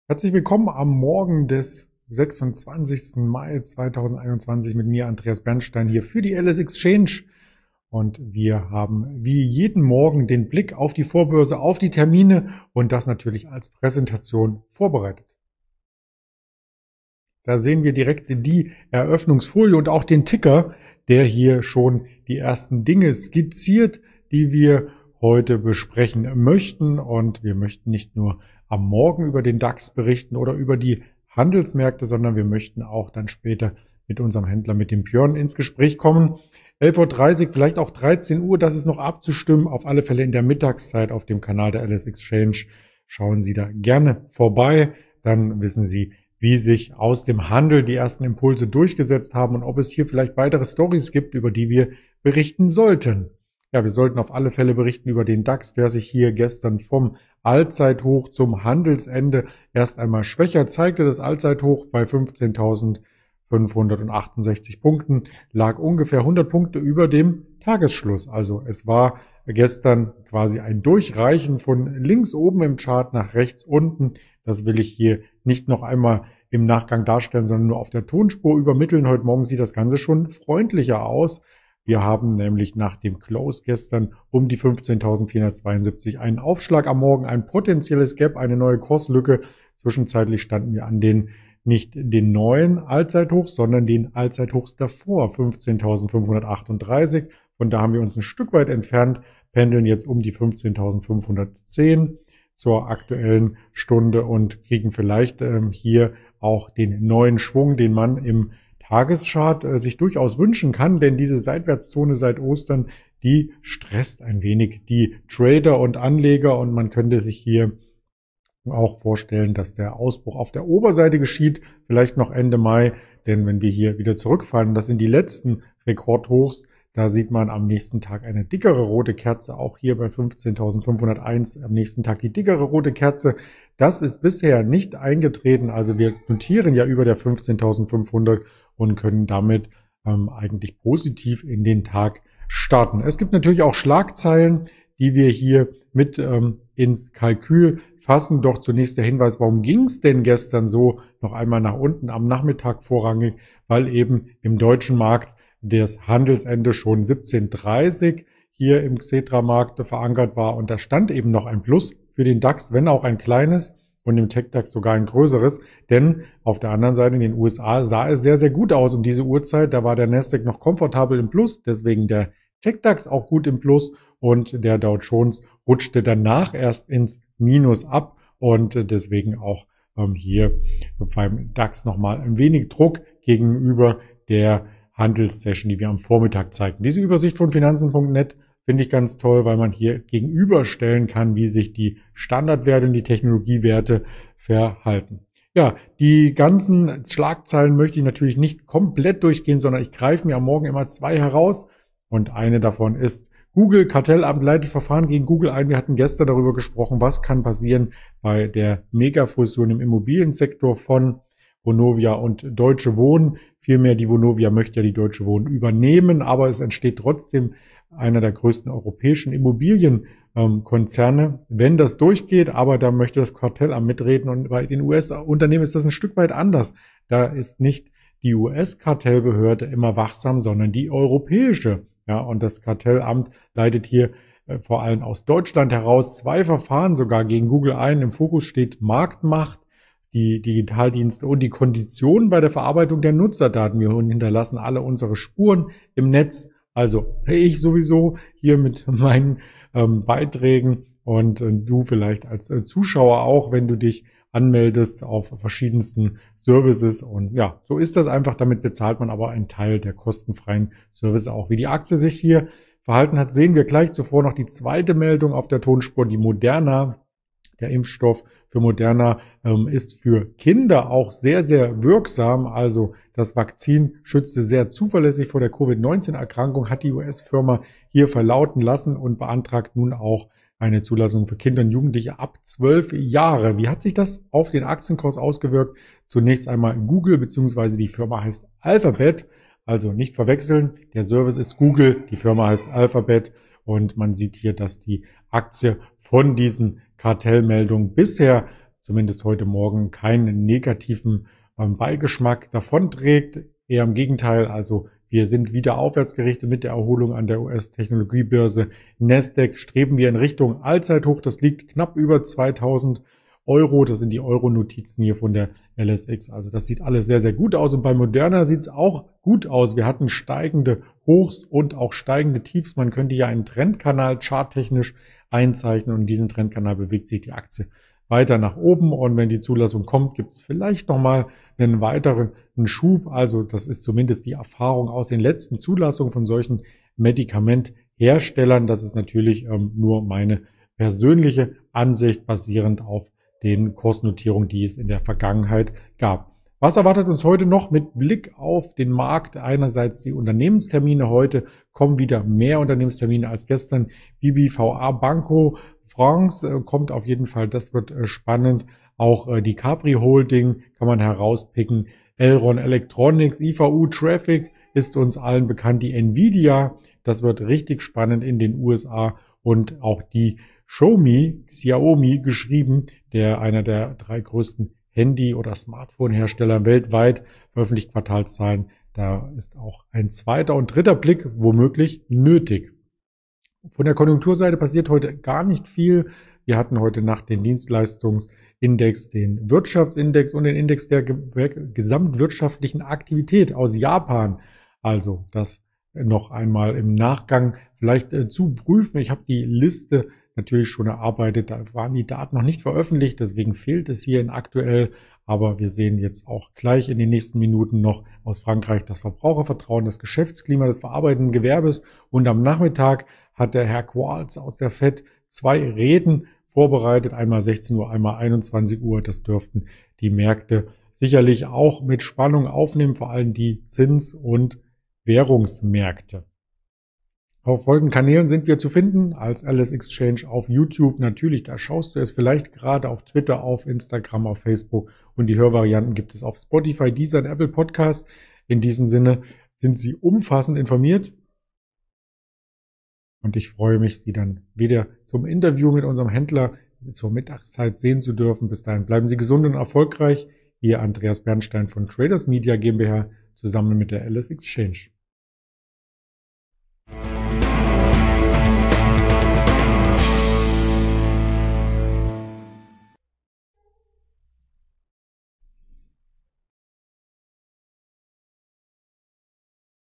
Herzlich willkommen am Morgen des 26. Mai 2021 mit mir, Andreas Bernstein, hier für die LS Exchange. Und wir haben wie jeden Morgen den Blick auf die Vorbörse, auf die Termine und das natürlich als Präsentation vorbereitet. Da sehen wir direkt die Eröffnungsfolie und auch den Ticker, der hier schon die ersten Dinge skizziert, die wir heute besprechen möchten. Und wir möchten nicht nur am Morgen über den DAX berichten oder über die Handelsmärkte, sondern wir möchten auch dann später mit unserem Händler, mit dem Björn, ins Gespräch kommen. 11:30 Uhr, vielleicht auch 13 Uhr, das ist noch abzustimmen. Auf alle Fälle in der Mittagszeit auf dem Kanal der LS Exchange. Schauen Sie da gerne vorbei, dann wissen Sie, wie sich aus dem Handel die ersten Impulse durchgesetzt haben und ob es hier vielleicht weitere Stories gibt, über die wir berichten sollten. Ja, wir sollten auf alle Fälle berichten über den DAX, der sich hier gestern vom Allzeithoch zum Handelsende erst einmal schwächer zeigte. Das Allzeithoch bei 15.568 Punkten lag ungefähr 100 Punkte über dem Tagesschluss. Also es war gestern quasi ein Durchreichen von links oben im Chart nach rechts unten. Das will ich hier nicht noch einmal im Nachgang darstellen, sondern nur auf der Tonspur übermitteln. Heute Morgen sieht das Ganze schon freundlicher aus. Wir haben nämlich nach dem Close gestern um die 15.472 einen Aufschlag am Morgen, ein potenzielles Gap, eine neue Kurslücke. Zwischenzeitlich standen wir an nicht den neuen Allzeithochs, sondern den Allzeithochs davor, 15.538. Von da haben wir uns ein Stück weit entfernt, pendeln jetzt um die 15.510 zur aktuellen Stunde und kriegen vielleicht hier auch den neuen Schwung, den man im Tageschart sich durchaus wünschen kann, denn diese Seitwärtszone seit Ostern, die stresst ein wenig die Trader und Anleger und man könnte sich hier auch vorstellen, dass der Ausbruch auf der Oberseite geschieht, vielleicht noch Ende Mai, denn wenn wir hier wieder zurückfallen, das sind die letzten Rekordhochs, da sieht man am nächsten Tag eine dickere rote Kerze, auch hier bei 15.501 am nächsten Tag die dickere rote Kerze. Das ist bisher nicht eingetreten, also wir notieren ja über der 15.500 und können damit eigentlich positiv in den Tag starten. Es gibt natürlich auch Schlagzeilen, die wir hier mit ins Kalkül fassen. Doch zunächst der Hinweis, warum ging es denn gestern so noch einmal nach unten am Nachmittag vorrangig? Weil eben im deutschen Markt das Handelsende schon 17:30 hier im Xetra-Markt verankert war und da stand eben noch ein Plus für den DAX, wenn auch ein kleines und im Tech-DAX sogar ein größeres, denn auf der anderen Seite in den USA sah es sehr, sehr gut aus um diese Uhrzeit, da war der Nasdaq noch komfortabel im Plus, deswegen der Tech-DAX auch gut im Plus und der Dow Jones rutschte danach erst ins Minus ab und deswegen auch hier beim DAX nochmal ein wenig Druck gegenüber der Handelssession, die wir am Vormittag zeigten. Diese Übersicht von Finanzen.net finde ich ganz toll, weil man hier gegenüberstellen kann, wie sich die Standardwerte und die Technologiewerte verhalten. Ja, die ganzen Schlagzeilen möchte ich natürlich nicht komplett durchgehen, sondern ich greife mir am Morgen immer zwei heraus und eine davon ist Google. Kartellamt leitet Verfahren gegen Google ein. Wir hatten gestern darüber gesprochen, was kann passieren bei der Megafusion im Immobiliensektor von Vonovia und Deutsche Wohnen. Vielmehr die Vonovia möchte ja die Deutsche Wohnen übernehmen, aber es entsteht trotzdem einer der größten europäischen Immobilienkonzerne, wenn das durchgeht, aber da möchte das Kartellamt mitreden und bei den US-Unternehmen ist das ein Stück weit anders. Da ist nicht die US-Kartellbehörde immer wachsam, sondern die europäische. Ja, und das Kartellamt leitet hier vor allem aus Deutschland heraus zwei Verfahren sogar gegen Google ein. Im Fokus steht Marktmacht, die Digitaldienste und die Konditionen bei der Verarbeitung der Nutzerdaten. Wir hinterlassen alle unsere Spuren im Netz. Also ich sowieso hier mit meinen Beiträgen und du vielleicht als Zuschauer auch, wenn du dich anmeldest auf verschiedensten Services. Und ja, so ist das einfach. Damit bezahlt man aber einen Teil der kostenfreien Services auch. Wie die Aktie sich hier verhalten hat, sehen wir gleich. Zuvor noch die zweite Meldung auf der Tonspur, die Moderna. Der Impfstoff für Moderna ist für Kinder auch sehr, sehr wirksam. Also das Vakzin schützte sehr zuverlässig vor der Covid-19-Erkrankung, hat die US-Firma hier verlauten lassen und beantragt nun auch eine Zulassung für Kinder und Jugendliche ab 12 Jahre. Wie hat sich das auf den Aktienkurs ausgewirkt? Zunächst einmal Google, beziehungsweise die Firma heißt Alphabet. Also nicht verwechseln, der Service ist Google, die Firma heißt Alphabet. Und man sieht hier, dass die Aktie von diesen Kartellmeldungen bisher zumindest heute Morgen keinen negativen Beigeschmack davonträgt. Eher im Gegenteil, also wir sind wieder aufwärts gerichtet mit der Erholung an der US-Technologiebörse Nasdaq. Streben wir in Richtung Allzeithoch. Das liegt knapp über 2000 Euro. Das sind die Euro-Notizen hier von der LSX. Also das sieht alles sehr, sehr gut aus. Und bei Moderna sieht es auch gut aus. Wir hatten steigende Hochs und auch steigende Tiefs. Man könnte ja einen Trendkanal charttechnisch einzeichnen. Und in diesem Trendkanal bewegt sich die Aktie weiter nach oben. Und wenn die Zulassung kommt, gibt es vielleicht nochmal einen weiteren Schub. Also das ist zumindest die Erfahrung aus den letzten Zulassungen von solchen Medikamentherstellern. Das ist natürlich nur meine persönliche Ansicht basierend auf den Kursnotierungen, die es in der Vergangenheit gab. Was erwartet uns heute noch mit Blick auf den Markt? Einerseits die Unternehmenstermine. Heute kommen wieder mehr Unternehmenstermine als gestern. BBVA Banco France kommt auf jeden Fall. Das wird spannend. Auch die Capri Holding kann man herauspicken. Elron Electronics, IVU Traffic ist uns allen bekannt. Die Nvidia, das wird richtig spannend in den USA. Und auch die Xiaomi geschrieben, einer der 3 größten Handy- oder Smartphone-Hersteller weltweit, veröffentlicht Quartalszahlen. Da ist auch ein zweiter und dritter Blick womöglich nötig. Von der Konjunkturseite passiert heute gar nicht viel. Wir hatten heute Nacht den Dienstleistungsindex, den Wirtschaftsindex und den Index der gesamtwirtschaftlichen Aktivität aus Japan. Also das noch einmal im Nachgang vielleicht zu prüfen. Ich habe die Liste natürlich schon erarbeitet. Da waren die Daten noch nicht veröffentlicht, deswegen fehlt es hier in aktuell. Aber wir sehen jetzt auch gleich in den nächsten Minuten noch aus Frankreich das Verbrauchervertrauen, das Geschäftsklima des verarbeitenden Gewerbes. Und am Nachmittag hat der Herr Quarles aus der FED 2 Reden vorbereitet, einmal 16 Uhr, einmal 21 Uhr. Das dürften die Märkte sicherlich auch mit Spannung aufnehmen, vor allem die Zins- und Währungsmärkte. Auf folgenden Kanälen sind wir zu finden, als LS Exchange auf YouTube natürlich, da schaust du es vielleicht gerade, auf Twitter, auf Instagram, auf Facebook, und die Hörvarianten gibt es auf Spotify, Deezer und Apple Podcasts. In diesem Sinne sind Sie umfassend informiert und ich freue mich, Sie dann wieder zum Interview mit unserem Händler zur Mittagszeit sehen zu dürfen. Bis dahin bleiben Sie gesund und erfolgreich. Ihr Andreas Bernstein von Traders Media GmbH zusammen mit der LS Exchange.